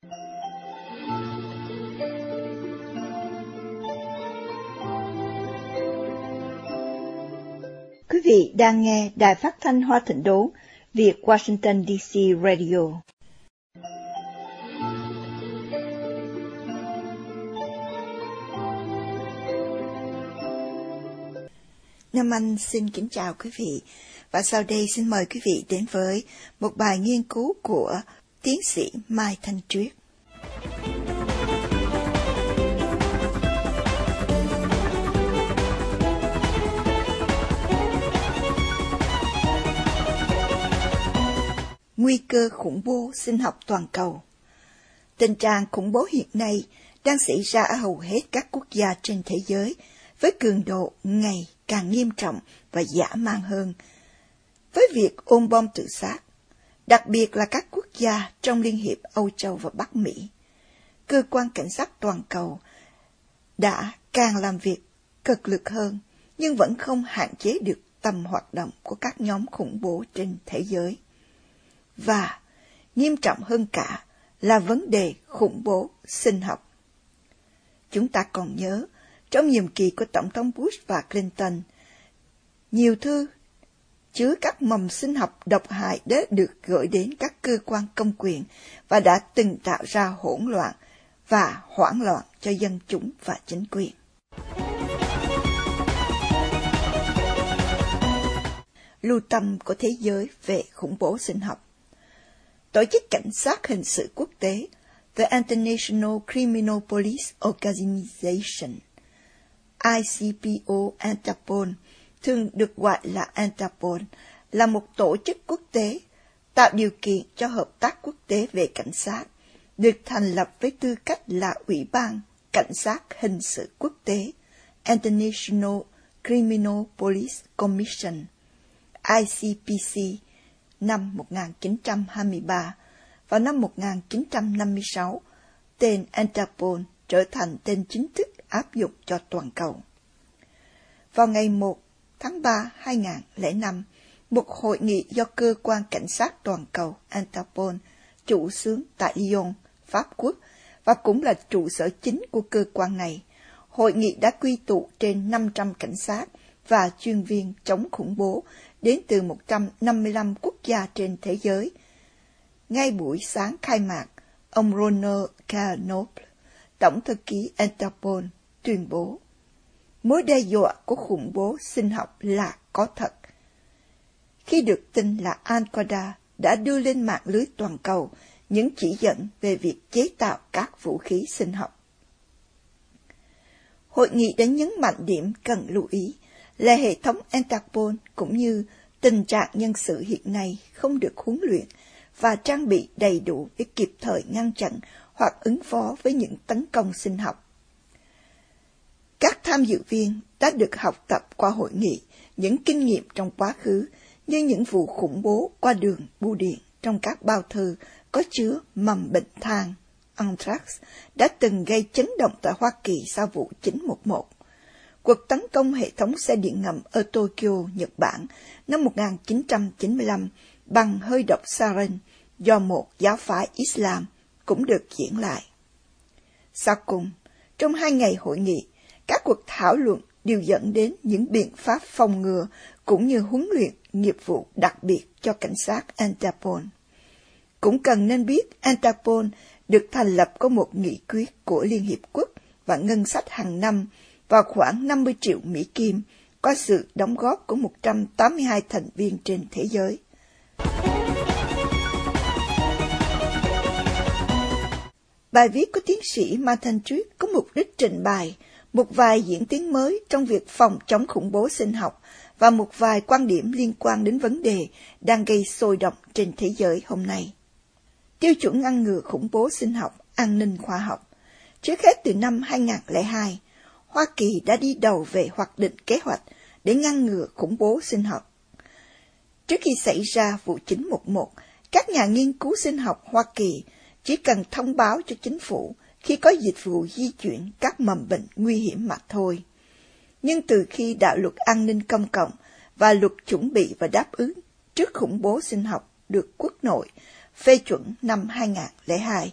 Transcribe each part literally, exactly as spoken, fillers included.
Quý vị đang nghe Đài Phát thanh Hoa Thịnh Đốn, Việt Washington đê xê Radio. Nam Anh xin kính chào quý vị, và sau đây xin mời quý vị đến với một bài nghiên cứu của tiến sĩ Mai Thanh Triết. Nguy cơ khủng bố sinh học toàn cầu. Tình trạng khủng bố hiện nay đang xảy ra ở hầu hết các quốc gia trên thế giới với cường độ ngày càng nghiêm trọng và dã man hơn. Với việc ôm bom tự sát, đặc biệt là các quốc gia trong Liên hiệp Âu Châu và Bắc Mỹ, cơ quan cảnh sát toàn cầu đã càng làm việc cực lực hơn, nhưng vẫn không hạn chế được tầm hoạt động của các nhóm khủng bố trên thế giới. Và nghiêm trọng hơn cả là vấn đề khủng bố sinh học. Chúng ta còn nhớ, trong nhiệm kỳ của Tổng thống Bush và Clinton, nhiều thư chứa các mầm sinh học độc hại đã được gửi đến các cơ quan công quyền và đã từng tạo ra hỗn loạn và hoảng loạn cho dân chúng và chính quyền. Lưu tâm của thế giới về khủng bố sinh học. Tổ chức Cảnh sát Hình sự Quốc tế, The International Criminal Police Organization, I C P O Interpol, thường được gọi là Interpol, là một tổ chức quốc tế tạo điều kiện cho hợp tác quốc tế về cảnh sát, được thành lập với tư cách là Ủy ban Cảnh sát Hình sự Quốc tế, International Criminal Police Commission, I C P C, năm một nghìn chín trăm hai mươi ba. Vào năm một nghìn chín trăm năm mươi sáu, tên Interpol trở thành tên chính thức áp dụng cho toàn cầu. Vào ngày một tháng ba năm hai nghìn không trăm lẻ năm, một hội nghị do Cơ quan Cảnh sát Toàn cầu Interpol chủ xướng tại Lyon, Pháp Quốc, và cũng là trụ sở chính của cơ quan này, hội nghị đã quy tụ trên năm trăm cảnh sát và chuyên viên chống khủng bố đến từ một trăm năm mươi lăm quốc gia trên thế giới. Ngay buổi sáng khai mạc, ông Ronald Carnot, Tổng thư ký Interpol, tuyên bố mối đe dọa của khủng bố sinh học là có thật. Khi được tin là Al-Qaeda đã đưa lên mạng lưới toàn cầu những chỉ dẫn về việc chế tạo các vũ khí sinh học. Hội nghị đã nhấn mạnh điểm cần lưu ý là hệ thống Interpol cũng như tình trạng nhân sự hiện nay không được huấn luyện và trang bị đầy đủ để kịp thời ngăn chặn hoặc ứng phó với những tấn công sinh học. Các tham dự viên đã được học tập qua hội nghị những kinh nghiệm trong quá khứ như những vụ khủng bố qua đường bưu điện trong các bao thư có chứa mầm bệnh than, anthrax, đã từng gây chấn động tại Hoa Kỳ sau vụ chín một một. Cuộc tấn công hệ thống xe điện ngầm ở Tokyo, Nhật Bản năm một nghìn chín trăm chín mươi lăm bằng hơi độc sarin do một giáo phái Islam cũng được diễn lại. Sau cùng, trong hai ngày hội nghị, các cuộc thảo luận đều dẫn đến những biện pháp phòng ngừa cũng như huấn luyện nghiệp vụ đặc biệt cho cảnh sát Interpol. Cũng cần nên biết Interpol được thành lập có một nghị quyết của Liên Hiệp Quốc và ngân sách hàng năm vào khoảng năm mươi triệu Mỹ Kim, có sự đóng góp của một trăm tám mươi hai thành viên trên thế giới. Bài viết của tiến sĩ Mai Thanh Triết có mục đích trình bày một vài diễn tiến mới trong việc phòng chống khủng bố sinh học và một vài quan điểm liên quan đến vấn đề đang gây sôi động trên thế giới hôm nay. Tiêu chuẩn ngăn ngừa khủng bố sinh học, an ninh khoa học. Trước hết từ năm hai nghìn không trăm lẻ hai, Hoa Kỳ đã đi đầu về hoạch định kế hoạch để ngăn ngừa khủng bố sinh học. Trước khi xảy ra vụ chín một một, các nhà nghiên cứu sinh học Hoa Kỳ chỉ cần thông báo cho chính phủ khi có dịch vụ di chuyển các mầm bệnh nguy hiểm mà thôi. Nhưng từ khi đạo luật an ninh công cộng và luật chuẩn bị và đáp ứng trước khủng bố sinh học được Quốc nội phê chuẩn năm hai nghìn không trăm lẻ hai,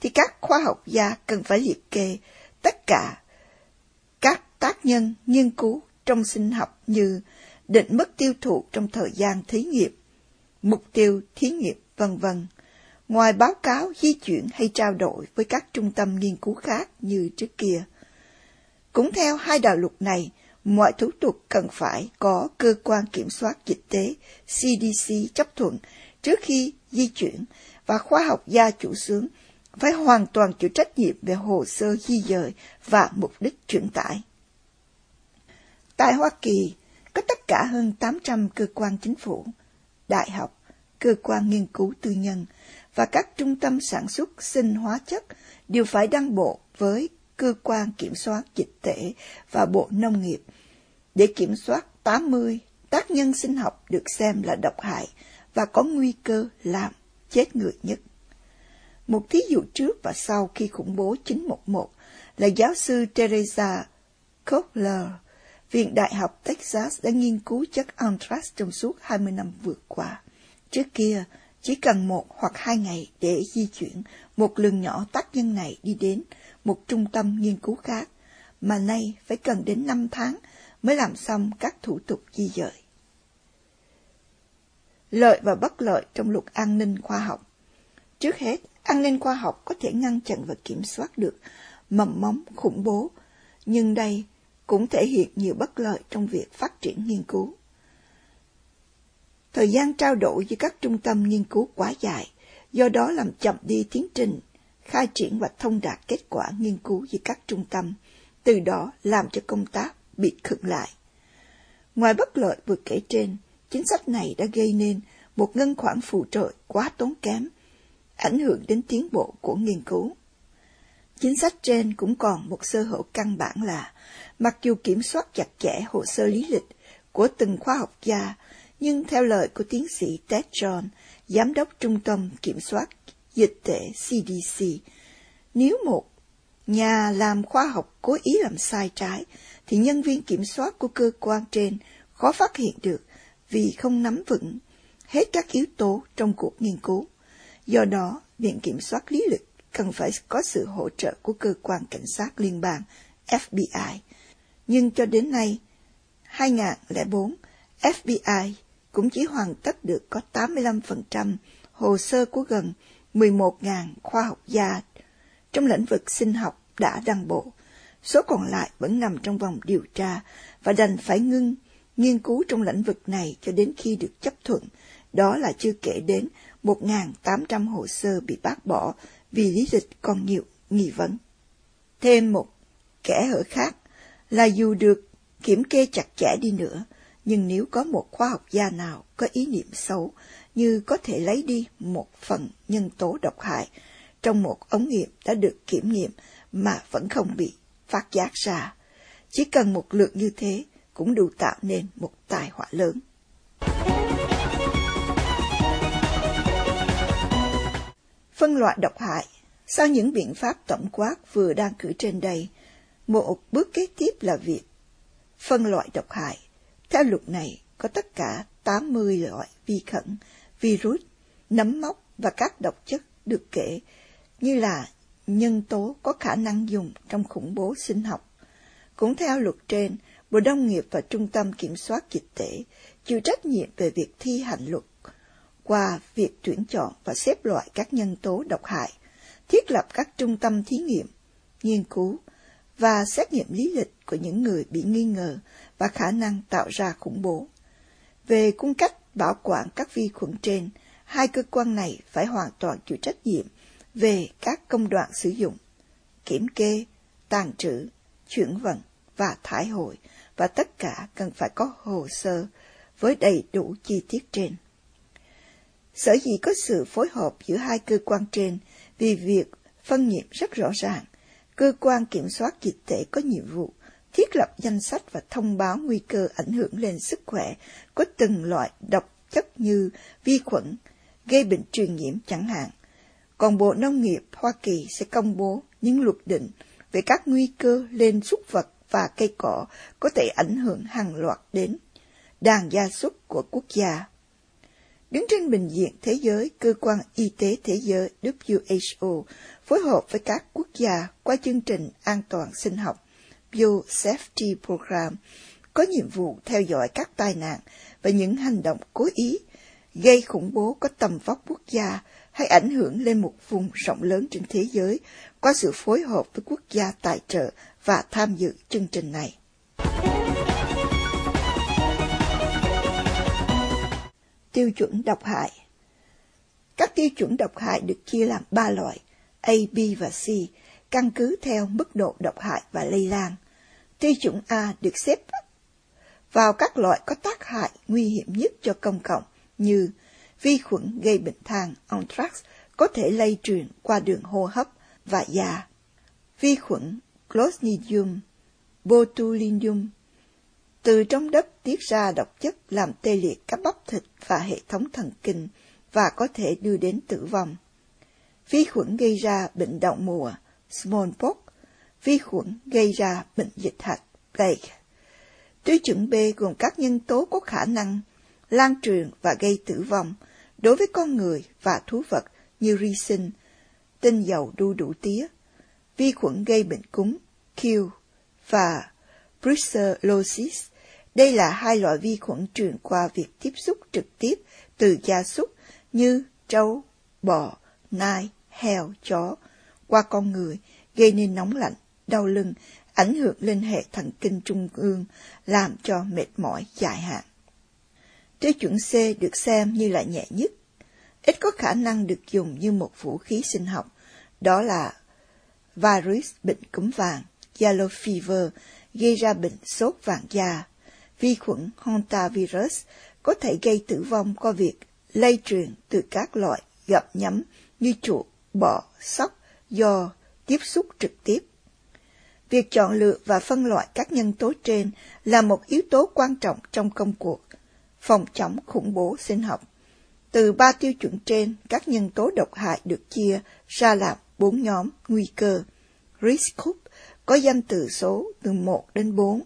thì các khoa học gia cần phải liệt kê tất cả các tác nhân nghiên cứu trong sinh học như định mức tiêu thụ trong thời gian thí nghiệm, mục tiêu thí nghiệm, vân vân. Ngoài báo cáo di chuyển hay trao đổi với các trung tâm nghiên cứu khác như trước kia. Cũng theo hai đạo luật này, mọi thủ tục cần phải có cơ quan kiểm soát dịch tế C D C chấp thuận trước khi di chuyển, và khoa học gia chủ xướng phải hoàn toàn chịu trách nhiệm về hồ sơ di dời và mục đích chuyển tải. Tại Hoa Kỳ, có tất cả hơn tám trăm cơ quan chính phủ, đại học, cơ quan nghiên cứu tư nhân và các trung tâm sản xuất sinh hóa chất đều phải đăng bộ với cơ quan kiểm soát dịch tễ và Bộ Nông nghiệp để kiểm soát tám mươi tác nhân sinh học được xem là độc hại và có nguy cơ làm chết người nhất. Một thí dụ trước và sau khi khủng bố chín một một là giáo sư Teresa Kohler, Viện Đại học Texas đã nghiên cứu chất anthrax trong suốt hai mươi năm vừa qua. Trước kia, chỉ cần một hoặc hai ngày để di chuyển một lượng nhỏ tác nhân này đi đến một trung tâm nghiên cứu khác, mà nay phải cần đến năm tháng mới làm xong các thủ tục di dời. Lợi và bất lợi trong luật an ninh khoa học. Trước hết, an ninh khoa học có thể ngăn chặn và kiểm soát được mầm mống khủng bố, nhưng đây cũng thể hiện nhiều bất lợi trong việc phát triển nghiên cứu. Thời gian trao đổi giữa các trung tâm nghiên cứu quá dài, do đó làm chậm đi tiến trình khai triển và thông đạt kết quả nghiên cứu giữa các trung tâm, từ đó làm cho công tác bị khựng lại. Ngoài bất lợi vừa kể trên, chính sách này đã gây nên một ngân khoản phụ trợ quá tốn kém, ảnh hưởng đến tiến bộ của nghiên cứu. Chính sách trên cũng còn một sơ hở căn bản là, mặc dù kiểm soát chặt chẽ hồ sơ lý lịch của từng khoa học gia, nhưng theo lời của tiến sĩ Ted John, Giám đốc Trung tâm Kiểm soát Dịch tễ C D C, nếu một nhà làm khoa học cố ý làm sai trái, thì nhân viên kiểm soát của cơ quan trên khó phát hiện được vì không nắm vững hết các yếu tố trong cuộc nghiên cứu. Do đó, Viện Kiểm soát Lý lịch cần phải có sự hỗ trợ của cơ quan cảnh sát liên bang F B I. Nhưng cho đến nay, hai nghìn lẻ bốn, F B I cũng chỉ hoàn tất được có tám mươi lăm phần trăm hồ sơ của gần mười một nghìn khoa học gia trong lĩnh vực sinh học đã đăng bộ. Số còn lại vẫn nằm trong vòng điều tra và đành phải ngưng nghiên cứu trong lĩnh vực này cho đến khi được chấp thuận. Đó là chưa kể đến một nghìn tám trăm hồ sơ bị bác bỏ vì lý lịch còn nhiều nghi vấn. Thêm một kẽ hở khác là dù được kiểm kê chặt chẽ đi nữa, nhưng nếu có một khoa học gia nào có ý niệm xấu như có thể lấy đi một phần nhân tố độc hại trong một ống nghiệm đã được kiểm nghiệm mà vẫn không bị phát giác ra, chỉ cần một lượt như thế cũng đủ tạo nên một tai họa lớn. Phân loại độc hại. Sau những biện pháp tổng quát vừa đang cử trên đây, một bước kế tiếp là việc phân loại độc hại. Theo luật này, có tất cả tám mươi loại vi khuẩn, virus, nấm mốc và các độc chất được kể như là nhân tố có khả năng dùng trong khủng bố sinh học. Cũng theo luật trên, Bộ Nông nghiệp và Trung tâm Kiểm soát Dịch tễ chịu trách nhiệm về việc thi hành luật qua việc tuyển chọn và xếp loại các nhân tố độc hại, thiết lập các trung tâm thí nghiệm, nghiên cứu và xét nghiệm lý lịch của những người bị nghi ngờ và khả năng tạo ra khủng bố. Về cung cách bảo quản các vi khuẩn trên, hai cơ quan này phải hoàn toàn chịu trách nhiệm về các công đoạn sử dụng, kiểm kê, tàng trữ, chuyển vận và thải hồi, và tất cả cần phải có hồ sơ với đầy đủ chi tiết trên. Sở dĩ có sự phối hợp giữa hai cơ quan trên vì việc phân nhiệm rất rõ ràng. Cơ quan kiểm soát dịch tễ có nhiệm vụ thiết lập danh sách và thông báo nguy cơ ảnh hưởng lên sức khỏe của từng loại độc chất như vi khuẩn, gây bệnh truyền nhiễm chẳng hạn. Còn Bộ Nông nghiệp Hoa Kỳ sẽ công bố những luật định về các nguy cơ lên súc vật và cây cỏ có thể ảnh hưởng hàng loạt đến đàn gia súc của quốc gia. Đứng trên bình diện thế giới, Cơ quan Y tế Thế giới W H O phối hợp với các quốc gia qua chương trình an toàn sinh học Biosafety Program có nhiệm vụ theo dõi các tai nạn và những hành động cố ý gây khủng bố có tầm vóc quốc gia hay ảnh hưởng lên một vùng rộng lớn trên thế giới qua sự phối hợp với quốc gia tài trợ và tham dự chương trình này. Tiêu chuẩn độc hại. Các tiêu chuẩn độc hại được chia làm ba loại, A, B và C, căn cứ theo mức độ độc hại và lây lan. Tiêu chuẩn A được xếp vào các loại có tác hại nguy hiểm nhất cho công cộng như vi khuẩn gây bệnh than anthrax có thể lây truyền qua đường hô hấp và da, vi khuẩn Clostridium botulinum từ trong đất tiết ra độc chất làm tê liệt các bắp thịt và hệ thống thần kinh và có thể đưa đến tử vong, vi khuẩn gây ra bệnh đậu mùa smallpox, vi khuẩn gây ra bệnh dịch hạch plague. Tiêu chuẩn B gồm các nhân tố có khả năng lan truyền và gây tử vong đối với con người và thú vật như ricin, tinh dầu đu đủ tía, vi khuẩn gây bệnh cúm Q và brucellosis. Đây là hai loại vi khuẩn truyền qua việc tiếp xúc trực tiếp từ gia súc như trâu, bò, nai, heo, chó qua con người, gây nên nóng lạnh, đau lưng, ảnh hưởng lên hệ thần kinh trung ương, làm cho mệt mỏi dài hạn. Tiêu chuẩn C được xem như là nhẹ nhất, ít có khả năng được dùng như một vũ khí sinh học, đó là virus bệnh cúm vàng, yellow fever, gây ra bệnh sốt vàng da. Vi khuẩn hantavirus có thể gây tử vong qua việc lây truyền từ các loại gặm nhấm như chuột, bọ, sóc do tiếp xúc trực tiếp. Việc chọn lựa và phân loại các nhân tố trên là một yếu tố quan trọng trong công cuộc phòng chống khủng bố sinh học. Từ ba tiêu chuẩn trên, các nhân tố độc hại được chia ra làm bốn nhóm nguy cơ. Risk group có danh từ số từ một đến bốn,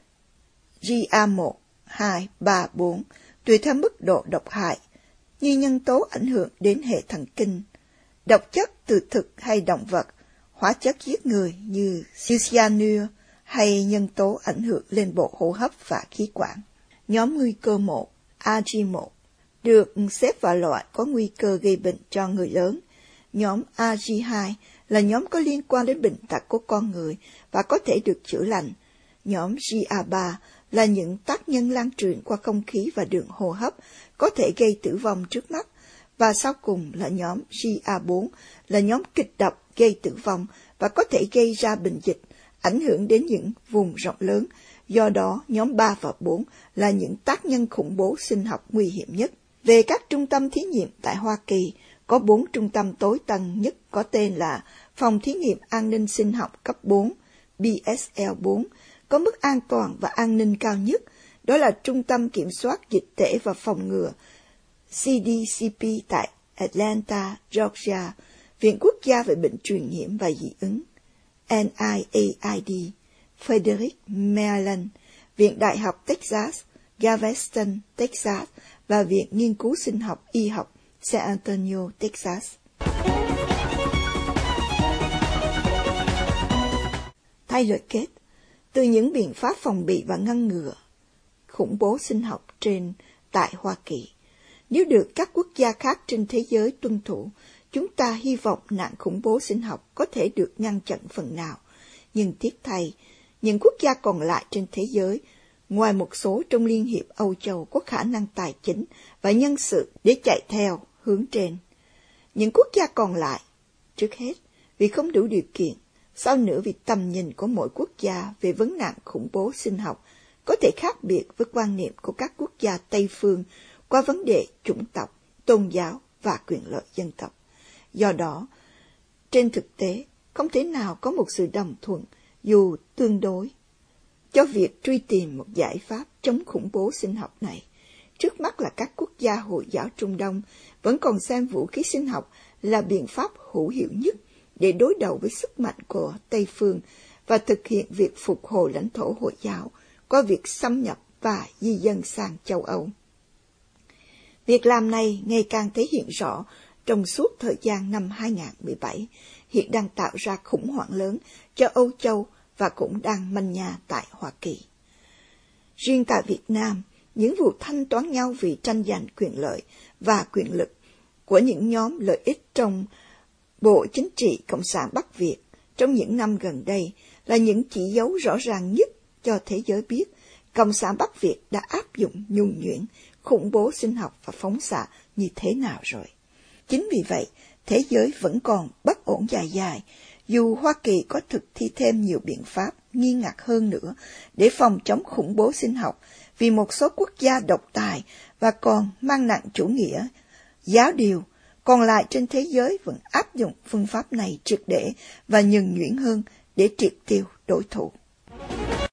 G A một, hai, ba, bốn, tùy theo mức độ độc hại, như nhân tố ảnh hưởng đến hệ thần kinh, độc chất từ thực hay động vật, hóa chất giết người như cyanure hay nhân tố ảnh hưởng lên bộ hô hấp và khí quản. Nhóm nguy cơ một, A G một, được xếp vào loại có nguy cơ gây bệnh cho người lớn. Nhóm A G hai là nhóm có liên quan đến bệnh tật của con người và có thể được chữa lành. Nhóm G A ba là những tác nhân lan truyền qua không khí và đường hô hấp, có thể gây tử vong trước mắt. Và sau cùng là nhóm G A bốn, là nhóm kịch độc gây tử vong và có thể gây ra bệnh dịch, ảnh hưởng đến những vùng rộng lớn. Do đó, nhóm ba và bốn là những tác nhân khủng bố sinh học nguy hiểm nhất. Về các trung tâm thí nghiệm tại Hoa Kỳ, có bốn trung tâm tối tân nhất có tên là Phòng Thí nghiệm An ninh Sinh học cấp bốn, B S L bốn, có mức an toàn và an ninh cao nhất, đó là Trung tâm Kiểm soát Dịch tễ và Phòng ngừa, C D C P tại Atlanta, Georgia, Viện Quốc gia về Bệnh truyền nhiễm và dị ứng, N I A I D, Frederick, Maryland, Viện Đại học Texas, Galveston, Texas và Viện Nghiên cứu Sinh học Y học, San Antonio, Texas. Thay lời kết, từ những biện pháp phòng bị và ngăn ngừa khủng bố sinh học trên tại Hoa Kỳ, nếu được các quốc gia khác trên thế giới tuân thủ, chúng ta hy vọng nạn khủng bố sinh học có thể được ngăn chặn phần nào. Nhưng tiếc thay, những quốc gia còn lại trên thế giới, ngoài một số trong Liên hiệp Âu Châu có khả năng tài chính và nhân sự để chạy theo hướng trên. Những quốc gia còn lại, trước hết, vì không đủ điều kiện, sau nữa vì tầm nhìn của mỗi quốc gia về vấn nạn khủng bố sinh học có thể khác biệt với quan niệm của các quốc gia Tây phương qua vấn đề chủng tộc, tôn giáo và quyền lợi dân tộc. Do đó, trên thực tế, không thể nào có một sự đồng thuận dù tương đối cho việc truy tìm một giải pháp chống khủng bố sinh học này. Trước mắt là các quốc gia Hồi giáo Trung Đông vẫn còn xem vũ khí sinh học là biện pháp hữu hiệu nhất để đối đầu với sức mạnh của Tây phương và thực hiện việc phục hồi lãnh thổ Hồi giáo qua việc xâm nhập và di dân sang châu Âu. Việc làm này ngày càng thể hiện rõ trong suốt thời gian năm hai không một bảy, hiện đang tạo ra khủng hoảng lớn cho Âu Châu và cũng đang manh nha tại Hoa Kỳ. Riêng tại Việt Nam, những vụ thanh toán nhau vì tranh giành quyền lợi và quyền lực của những nhóm lợi ích trong Bộ Chính trị Cộng sản Bắc Việt trong những năm gần đây là những chỉ dấu rõ ràng nhất cho thế giới biết Cộng sản Bắc Việt đã áp dụng nhuần nhuyễn, khủng bố sinh học và phóng xạ như thế nào rồi. Chính vì vậy, thế giới vẫn còn bất ổn dài dài, dù Hoa Kỳ có thực thi thêm nhiều biện pháp nghiêm ngặt hơn nữa để phòng chống khủng bố sinh học, vì một số quốc gia độc tài và còn mang nặng chủ nghĩa giáo điều, còn lại trên thế giới vẫn áp dụng phương pháp này triệt để và nhuần nhuyễn hơn để triệt tiêu đối thủ.